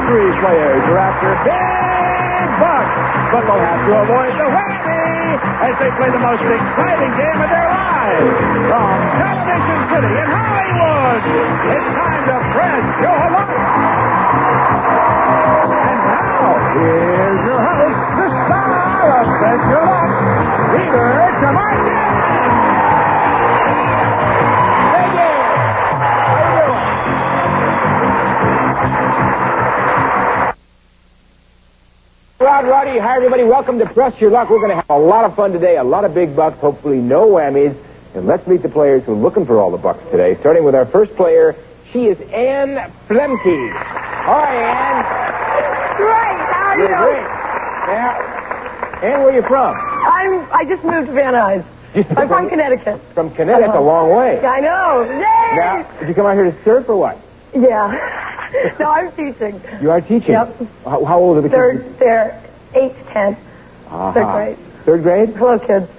three players are after big bucks, but they'll have to avoid the whammy as they play the most exciting game of their lives. From Television City in Hollywood, it's time to press your luck. And now, here's your host, the star of Press Your Luck, Peter Tamarkin. Hey there. How you doing? Roddy, hi everybody. Welcome to Press Your Luck. We're going to have a lot of fun today, a lot of big bucks, hopefully no whammies. And let's meet the players who are looking for all the bucks today. Starting with our first player, she is Ann Flemke. Hi, Ann. Great. How are you? Great. Now, Ann, where are you from? I just moved to Van Nuys. I'm from Connecticut. From Connecticut, that's a long way. I know. Yay! Now, did you come out here to surf or what? Yeah. No, I'm teaching. You are teaching? Yep. How old are the kids? They're 8 to 10. Uh-huh. Third grade. Third grade? Hello, kids.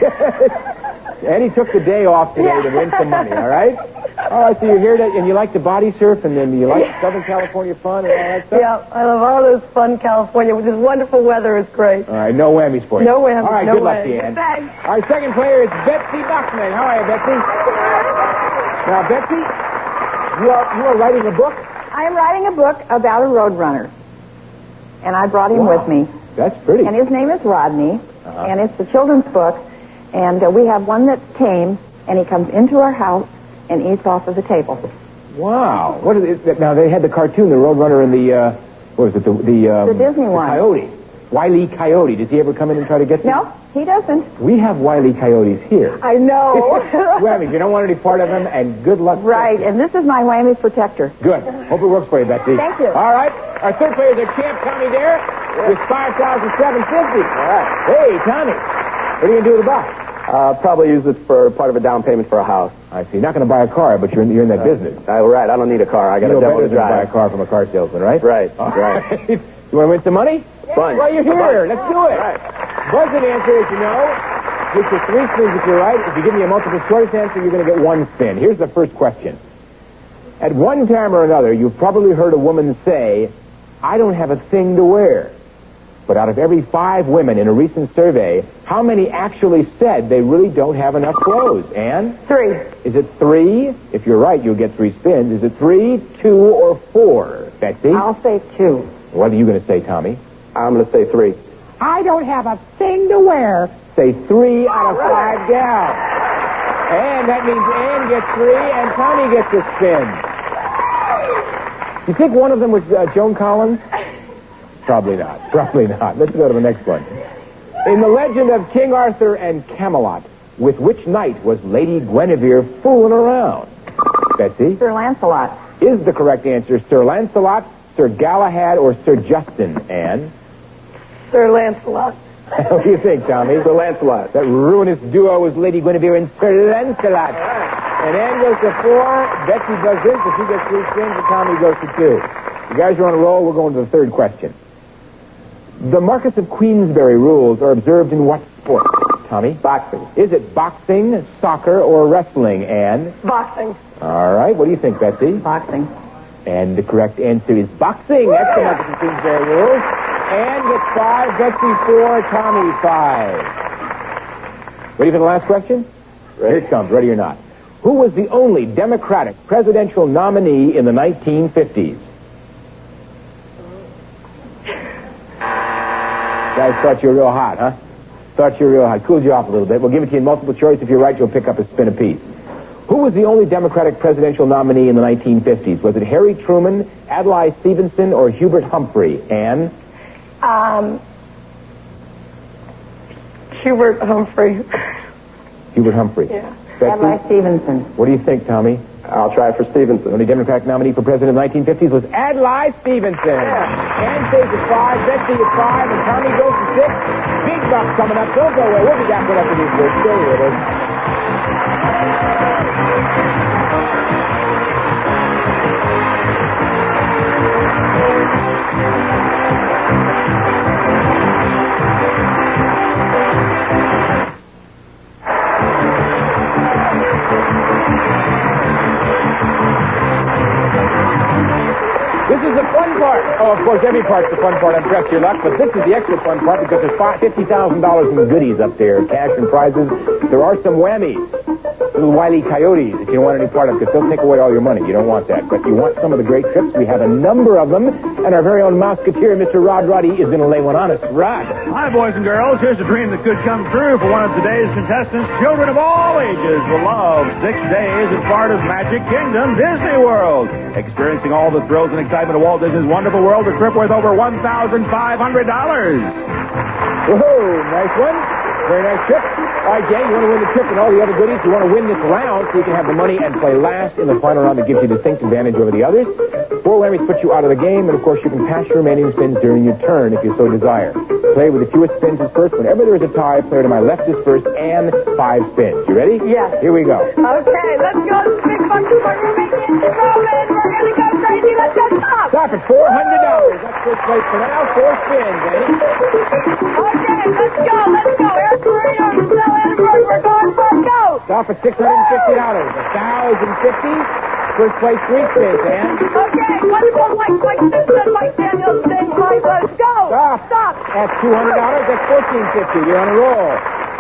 Annie took the day off today to win some money, all right? All right, so you're here and you like to body surf, and then you like Southern California fun and all that stuff? Yeah, I love all this fun California. With this wonderful weather, it's great. All right, no whammies for you. No whammies. All right, no good luck to you, whammies. Ann. Thanks. Our second player is Betsy Buckman. How are you, Betsy? Now, Betsy, you are writing a book? I am writing a book about a roadrunner, and I brought him with me. That's pretty. And his name is Rodney, and it's a children's book, and we have one that's tame, and he comes into our house and eats off of the table. Wow. What is it? Now, they had the cartoon, the Roadrunner, and the, what was it, the Disney one. Coyote. Wile E. Coyote. Does he ever come in and try to get you? No, he doesn't. We have Wile E. Coyotes here. I know. Whammies, you don't want any part of him, and good luck. Right, and this is my whammy protector. Good. Hope it works for you, Betsy. Thank you. All right. Our third player is our champ, Tommy Dare, with $5,750. All right. Hey, Tommy. What are you going to do with the box? Probably use it for part of a down payment for a house. I see. You're not going to buy a car, but you're in that business. Right. I don't need a car. I got a demo to drive. Buy a car from a car salesman, right? Right. Right. You want to win some money? Fun. Well, you're here. Let's do it. Right. Buzz-in answer, as you know, gets you 3 spins if you're right. If you give me a multiple choice answer, you're going to get 1 spin. Here's the first question. At one time or another, you've probably heard a woman say, "I don't have a thing to wear." But out of every 5 women in a recent survey, how many actually said they really don't have enough clothes? Ann? 3. Is it 3? If you're right, you'll get 3 spins. Is it 3, 2, or 4? Betsy? I'll say 2. What are you going to say, Tommy? I'm going to say 3. I don't have a thing to wear. Say 3 out of 5 down. And that means Ann gets 3 and Tommy gets a spin. You think one of them was Joan Collins? Probably not. Probably not. Let's go to the next one. In the legend of King Arthur and Camelot, with which knight was Lady Guinevere fooling around? Betsy? Sir Lancelot. Is the correct answer Sir Lancelot, Sir Galahad, or Sir Justin, Ann? Sir Lancelot. What do you think, Tommy? Sir Lancelot. That ruinous duo was Lady Guinevere and Sir Lancelot. And Ann goes to 4, Betsy does this, so she gets 3 spins, and Tommy goes to 2. You guys are on a roll, we're going to the third question. The Marquess of Queensberry rules are observed in what sport, Tommy? Boxing. Is it boxing, soccer, or wrestling, Ann? Boxing. All right, what do you think, Betsy? Boxing. And the correct answer is boxing. That's the Marquess of Queensberry rules. Ann gets 5, Betsy 4, Tommy 5. Ready for the last question? Ready. Here it comes, ready or not. Who was the only Democratic presidential nominee in the 1950s? Guys thought you were real hot, huh? Thought you were real hot. Cooled you off a little bit. We'll give it to you in multiple choice. If you're right, you'll pick up a spin apiece. Who was the only Democratic presidential nominee in the 1950s? Was it Harry Truman, Adlai Stevenson, or Hubert Humphrey? Ann? Hubert Humphrey. Hubert Humphrey. Yeah. Adlai Stevenson. What do you think, Tommy? I'll try for Stevenson. The only Democratic nominee for president in the 1950s was Adlai Stevenson. Ann stays at 5, Betsy at 5, and Tommy goes to 6. Big bucks coming up. Don't go away. We'll be back right after these words. Stay with us. This is the fun part of Whammy part's the fun part on Press Your Luck, but this is the extra fun part because there's $50,000 in goodies up there, cash and prizes. There are some whammies. Little Wile E. Coyotes, if you don't want any part of it, because they'll take away all your money. You don't want that. But you want some of the great trips. We have a number of them. And our very own Mouseketeer, Mr. Rod Roddy, is going to lay one on us. Rod. Hi, boys and girls. Here's a dream that could come true for one of today's contestants. Children of all ages will love 6 days as part of Magic Kingdom Disney World. Experiencing all the thrills and excitement of Walt Disney's Wonderful World, a trip worth over $1,500. Whoa, nice one. Very nice trip. All right, gang, you want to win the trip and all the other goodies. You want to win this round so you can have the money and play last in the final round that gives you distinct advantage over the others. 4 whammies put you out of the game, and of course you can pass your remaining spins during your turn if you so desire. Play with the fewest spins is first. Whenever there is a tie, player to my left is first, and 5 spins. You ready? Yes. Here we go. Okay, let's go. This big funky one. We're making it rolling. We're going to go crazy. Let's go stop. Stop at $400. That's first place for now. 4 spins, eh? Okay, let's go. Let's go. Eric Marino, Giselle Annenberg. We're going for a go. Stop at $650. $1,050. First place, 3 spins, Ann. Okay, wonderful. Mike Simpson, Mike Daniels, Sting, Mike, let's go. Stop. At $200. That's $1,450. You're on a roll.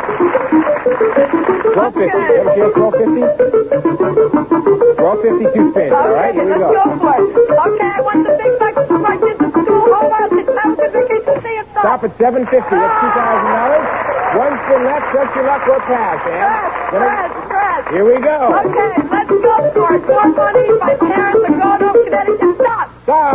$1,250. You ever feel $1,250? $1,250, 2 spins. All right, here we go. Let's go for it. Okay, I want the big bucks for my kids at school. Home out. It's time for vacation. See you. Stop at $750. That's $2,000. 1 spin left. Press your luck or pass, Ann. Stress. Here we go. Okay, let's go for it. More money. My parents are going to Connecticut. Stop.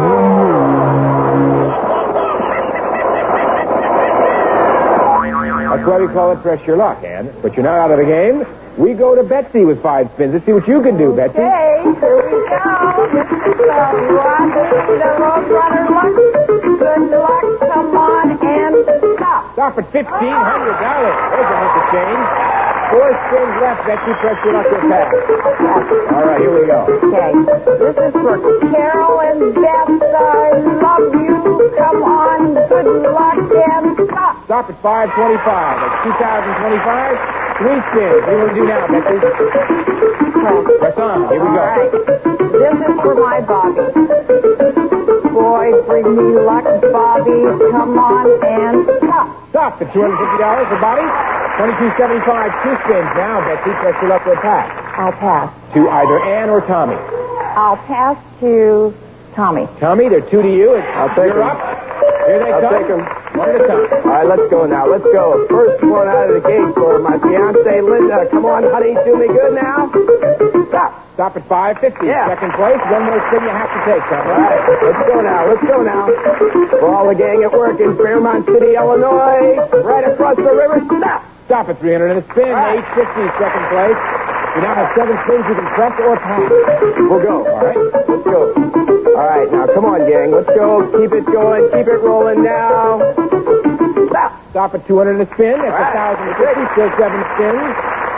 That's why we call it Press Your Luck, Ann. But you're not out of the game. We go to Betsy with 5 spins. Let's see what you can do, Betsy. Okay, here we go. This is Rodney, the Roadrunner Luck. Good luck. Come on and stop. Stop at $1,500. There's a hunk of change. 4 spins left. Betsy, Press Your Luck or pass. All right, here we go. Okay, this is for Carol and Beth. I love you. Come on. Good luck and stop. Stop at $525. That's $2,025. 3 spins. What do you want to do now, Betsy? Press on. Here we go. All right. This is for my Bobby. Boy, bring me luck, Bobby. Come on and stop. Stop at $250 for Bobby. $22.75. 2 spins now. Betsy, Press Your Luck or pass. I'll pass. To either Ann or Tommy. I'll pass to Tommy. Tommy, they're 2 to you. I'll take You're them. up. Here they I'll come. take them. 1 at a time. All right, let's go now. Let's go. First one out of the gate for my fiancée, Linda. Come on, honey. Do me good now. Stop. Stop at $550. Yeah. Second place. 1 more spin you have to take, Tommy. All right, let's go now. Let's go now. For all the gang at work in Fairmont City, Illinois, right across the river. Stop. Stop at $300 and a spin. Right. $850. Second place. You now have 7 spins you can press or pass. We'll go. All right. Let's go. All right, now, come on, gang. Let's go. Keep it going. Keep it rolling now. Stop. Stop at $200 and a spin. That's Right. $1,050. Still 7 spins.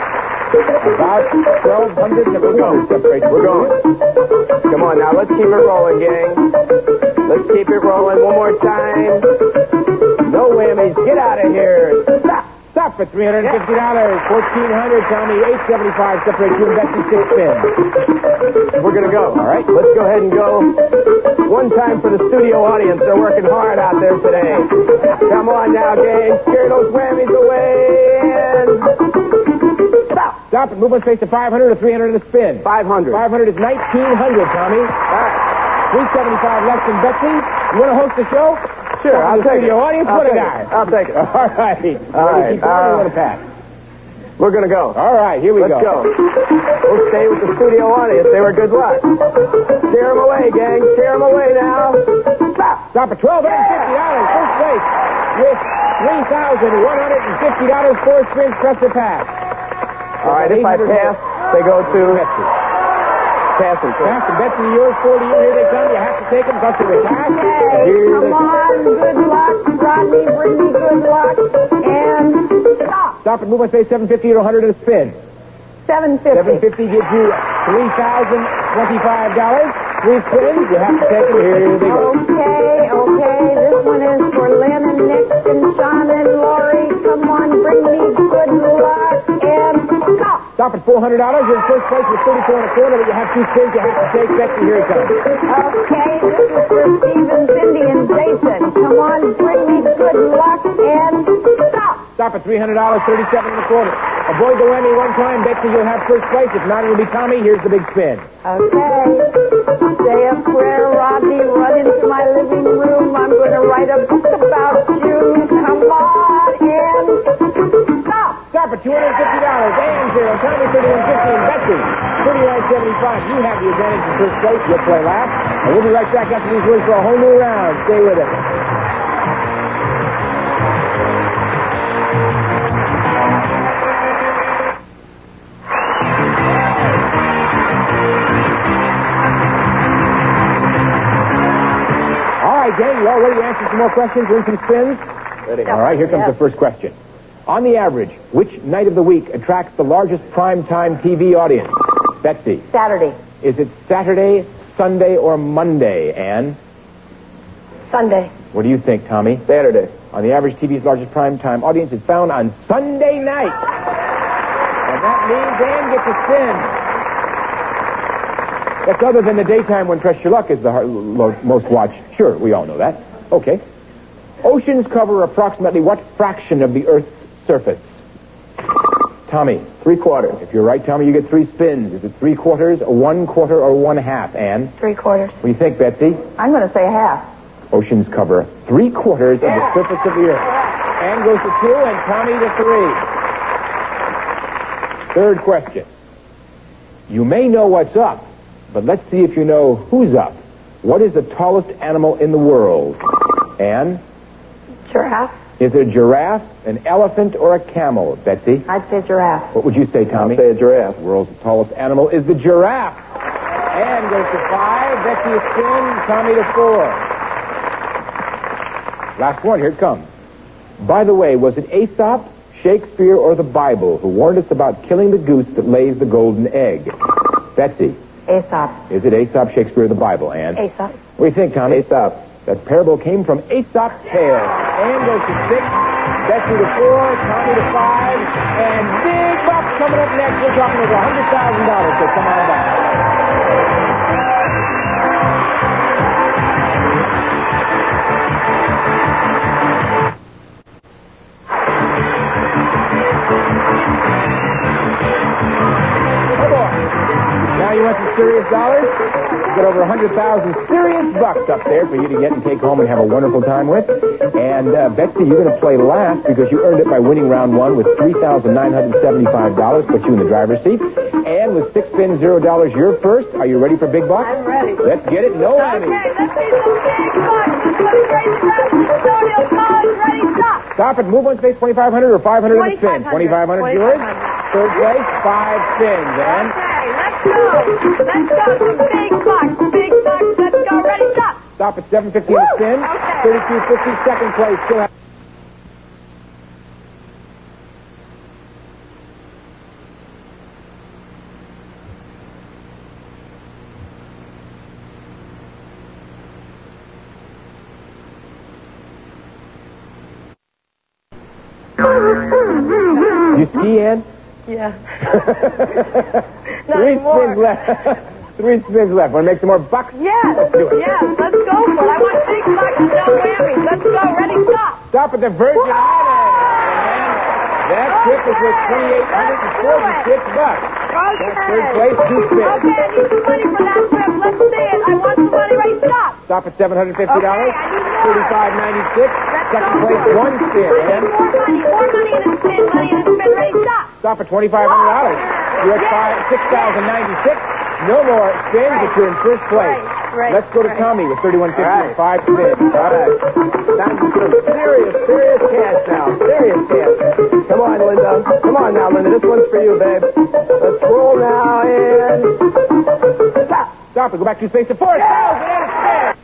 About $1,200 and a quarter separates. We're going. Come on now, let's keep it rolling, gang. Let's keep it rolling one more time. No whammies. Get out of here. Stop. Stop at $350. $1,400. Tommy, $875. Separates you and Betsy. 6 spins. We're going to go. All right. Let's go ahead and go. One time for the studio audience. They're working hard out there today. Come on now, gang. Scare those whammies away. And stop. Stop and move on space to $500 or $300 and a spin. 500. 500 is $1,900, Tommy. All right. $375 left in Betsy. You want to host the show? Sure, I'll take it. Studio audience, I'll what a take guy. it. I'll take it. All right. All right, Keep going, you want to pass? We're going to go. All right, here we Let's go. We'll stay with the studio audience. They were good luck. Scare them away, gang. Scare them away now. Stop. Stop at $1,250. First place with $3,150. 4 spins, press or pass. All right, if I pass, they go to passing. Pass and Betsy, yours, 40. Here they come. You have to take them. Got to the pass. Okay, Here they come on. Good luck, Rodney. Bring me good luck. And stop. Stop and move on space 750 or 100 and a spin. 750. 750 gives you $3,025. 3 spins. You have to take them. Here they go. Okay. This one is for Lynn and Nick and Sean and Lori. Come on, bring me good luck. And stop. Stop at $400. You're in first place with 34 and a quarter, but you have 2 spins you have to take. Betsy, here it comes. Okay, this is for Stephen, Cindy, and Jason. Come on, bring me good luck and stop. Stop at $300, 37 and a quarter. Avoid the whammy one time. Betsy, you'll have first place. If not, it'll be Tommy. Here's the big spin. Okay. Say a prayer, Rodney. Run into my living room. I'm going to write a book about you. Come on and stop. Stop at $250. And 0. Tommy, 31.50. And Betsy, 39.75. You have the advantage in first place. You'll play last. And we'll be right back after these words for a whole new round. Stay with us. Gang, you all ready to answer some more questions? Win some spins? Ready. All right, here comes the first question. On the average, which night of the week attracts the largest primetime TV audience? Betsy. Saturday. Is it Saturday, Sunday, or Monday, Ann? Sunday. What do you think, Tommy? Saturday. On the average, TV's largest primetime audience is found on Sunday night. And that means Ann gets a spin. That's other than the daytime when Press Your Luck is the most watched. Sure, we all know that. Okay. Oceans cover approximately what fraction of the Earth's surface? Tommy. 3/4. If you're right, Tommy, you get 3 spins. Is it 3/4, 1/4, or 1/2, Ann? 3/4. What do you think, Betsy? I'm going to say half. Oceans cover 3/4 of the surface of the Earth. Ann goes to 2 and Tommy to 3. Third question. You may know what's up, but let's see if you know who's up. What is the tallest animal in the world? Ann? Giraffe. Is it a giraffe, an elephant, or a camel, Betsy? I'd say giraffe. What would you say, Tommy? I'll say a giraffe. The world's tallest animal is the giraffe. Ann goes to 5, Betsy a spin, Tommy to 4. Last one, here it comes. By the way, was it Aesop, Shakespeare, or the Bible who warned us about killing the goose that lays the golden egg? Betsy. Aesop. Is it Aesop, Shakespeare, or the Bible, Ann? Aesop. What do you think, Tommy? Aesop. That parable came from Aesop's tale. Ann goes to 6, Betsy to 4, Tommy to 5, and big bucks coming up next. We're talking over $100,000, so come on back. Now you want some serious dollars? We've got over 100,000 serious bucks up there for you to get and take home and have a wonderful time with. And Betsy, you're going to play last because you earned it by winning round 1 with $3,975, put you in the driver's seat. And with 6 spins, $0, you're first. Are you ready for big bucks? I'm ready. Let's get it. No Okay, whammy. let's see some big bucks. Let's go to Gracie Brown from Custodial College. Ready, stop. Stop it. Move on space, 2,500 or 500 in the spin. 2,500. 2,500 yours. Third place, 5 spins. And Okay, let's go. Let's go. Some big bucks. Big bucks. Let's go. Ready, stop. stop at 750 in the spin. Okay. 32.50, second place. Still have You ski, Ann? Yeah. 3 spins left. 3 spins left. Want to make some more bucks? Yes. Let's do it. Yes. Let's go for it. I want big bucks and no whammies. Let's go. Ready, stop. Stop at the Virgin Islands. That trip is worth $2,846. Okay. Third place, 2 spins. Okay, I need some money for that trip. Let's see it. I want some money. Ready, stop. Stop at $750. Okay, I need more. $35.96. Second go place, for it. 1 spin. I And need more money in a spin. Money in a spin. Ready, stop. stop at $2,500. You're at $6,096. No more spins, but you're in first place. Right, Let's go to right. Tommy with $31.50 All and 5 spins. All right. Time for some serious cash now. Serious cash. Come on, Linda. Come on now, Linda. This one's for you, babe. Let's roll now and stop. Stop and go back to space to 4,000 and a spin.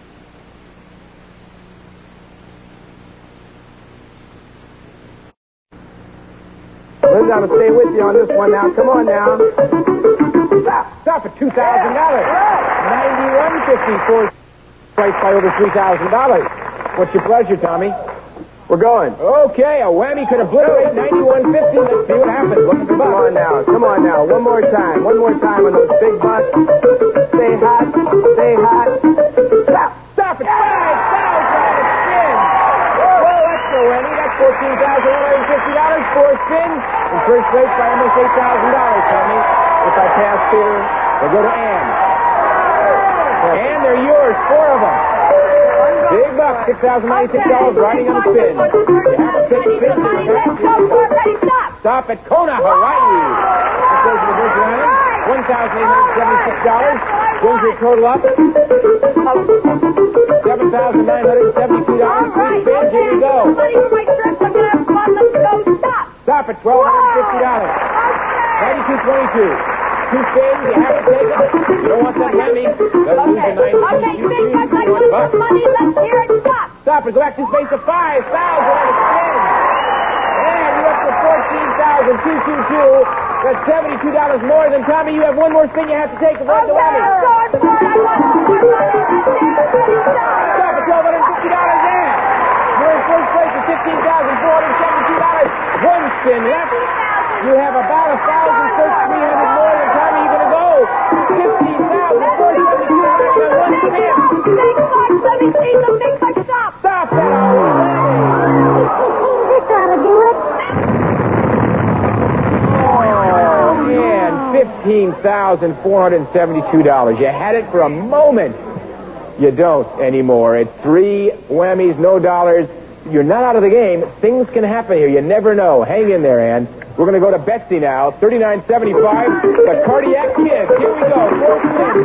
Linda, I'm going to stay with you on this one now. Come on now. Stop. Stop at $2,000. $91.50 for price by over $3,000. What's your pleasure, Tommy? We're going. Okay, a whammy could obliterate $91.50. Let's see what happens. Looking for Come bucks. on now. Come on now. One more time. One more time on those big bucks. Stay hot. Stay hot. Stop. Stop at $5,000 and a spin. $14,150. Four spins. In first place by almost $8,000, Tommy. If I pass Peter, we'll go to Ann. Ann, they're yours. Four of them. Big buck, $6,096 riding on the spin. You have to take a spin. Stop at Kona, Hawaii. That goes to the Virgin Islands. $1,876. Brings your total up. $7,972. Right. Three spins. Here you go. Money for my trip. I'm going to have fun. Let's go. Stop. Stop at $1,250. $92.22. Two spins. You have to take it. You don't want that Lemmy. Doesn't lose the Okay, big bucks. I want some money. Let's hear it. Stop. Stop it. Go back to space to $5,000 on a spin. And you're up to $14,222. That's $72 more than Tommy. You have one more spin you have to take to run the Lemmy. I'm going for it. I want some more money. Stop at $1,250 there. You're in first place at $15,472. One spin left. You have about $1,300 more than Tommy. You're going to go. $15,472 on one spin. Big bucks. Let me see some big bucks. Stop. Stop that already. You gotta do it. Oh, man. $15,472. You had it for a moment. You don't anymore. It's three whammies, no dollars. You're not out of the game. Things can happen here. You never know. Hang in there, Ann. We're going to go to Betsy now. $39.75. The Cardiac Kid. Here we go. Four spins.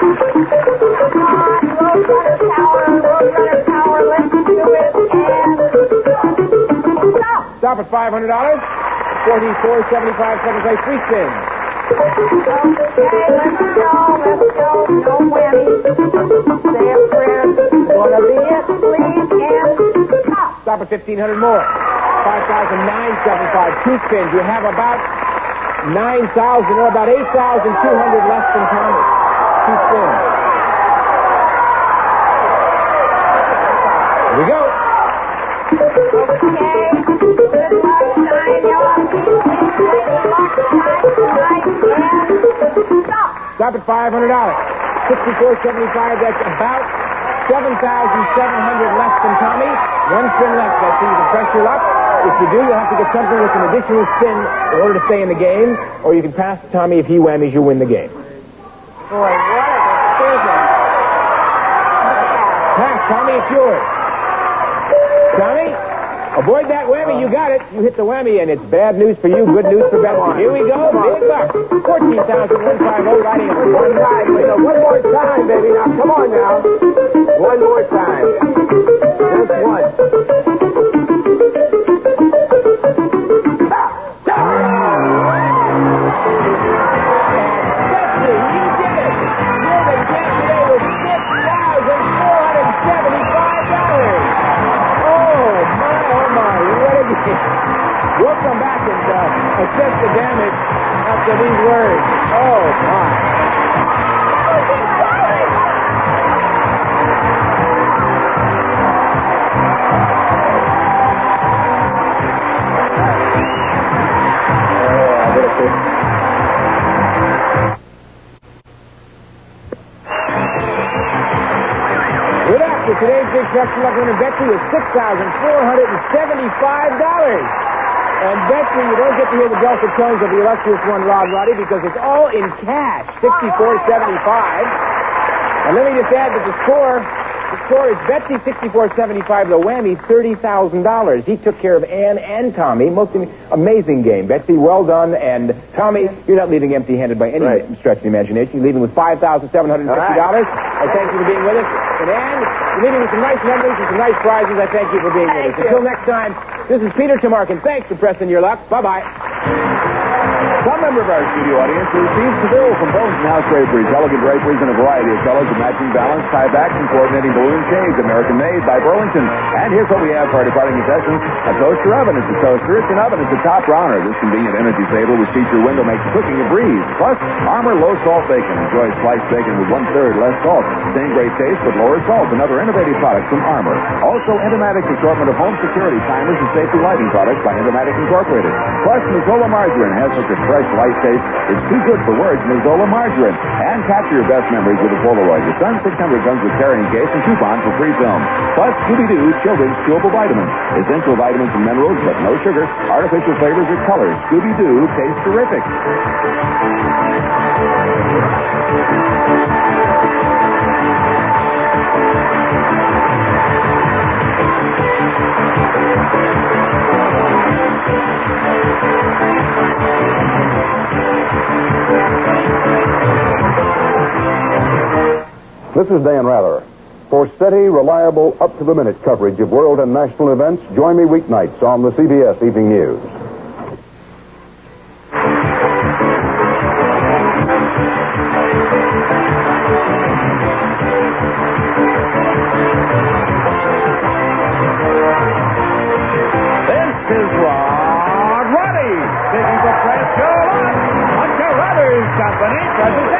Roadrunner power, let's do it, and stop. Stop at $500. $44.75. Second place. Three spins. Okay, let's go. No whammies. Say a prayer. Gonna be it, please, and stop. Stop at $1,500 more. $5,975. Two spins. You have about 9,000 or about 8,200 less than Tommy. Two spins. Here we go. Okay. Good luck, shine your feet. Stop. Stop at $500. $64.75. That's about 7,700 less than Tommy. One spin left. That's easy. Pressure luck. If you do, you'll have to get something with an additional spin in order to stay in the game, or you can pass to Tommy. If he whammies, you win the game. Boy, what a decision. Pass, Tommy. It's yours. Tommy, avoid that whammy. You got it. You hit the whammy, and it's bad news for you, good news for Betsy. Here we go. Big buck. $14,150 riding on one ride. One more time, baby. Now, come on now. One more time. Just one. Betsy, you did it. You're the champ today with $6,475. Oh, my. What a game. We'll come back and assess the damage after these words. Oh, my. Good after today's big question luck winner Betsy is $6,475. And Betsy, you don't get to hear the dulcet tones of the illustrious one, Rod Roddy, because it's all in cash, $64.75. And let me just add that the score is Betsy $64.75, the whammy $30,000. He took care of Ann and Tommy. Most amazing game. Betsy, well done. And Tommy, you're not leaving empty-handed by any stretch of the imagination. You're leaving with $5,750. I thank you for being with us. And Ann, you're leaving with some nice memories and some nice prizes. I thank you for being with us. Until next time, this is Peter Tomarkin. Thanks for pressing your luck. Bye-bye. Some member of our studio audience receives the bill from Bones & House Draperies. Elegant draperies in a variety of colors of matching balance, tie backs, and coordinating balloon shades. American-made by Burlington. And here's what we have for our departing contestants. A toaster oven. It's a toaster. It's an oven. It's a top runner. This convenient energy saver with feature window makes cooking a breeze. Plus, Armour low-salt bacon. Enjoy sliced bacon with 1/3 less salt. Same great taste, but lower salt. Another innovative product from Armour. Also, Endomatics assortment of home security timers and safety lighting products by Endomatic Incorporated. Plus, Mazola margarine has such a fresh fresh, light taste. It's too good for words, Mazola margarine. And capture your best memories with a Polaroid. The Sun 600 comes with carrying case and coupon for free film. Plus, Scooby-Doo Children's Chewable Vitamins. Essential vitamins and minerals, but no sugar, artificial flavors or colors. Scooby-Doo tastes terrific. This is Dan Rather. For steady, reliable, up-to-the-minute coverage of world and national events, join me weeknights on the CBS Evening News. This is Rod Roddy, speaking for Fred Joe Monte Brothers Company, presenting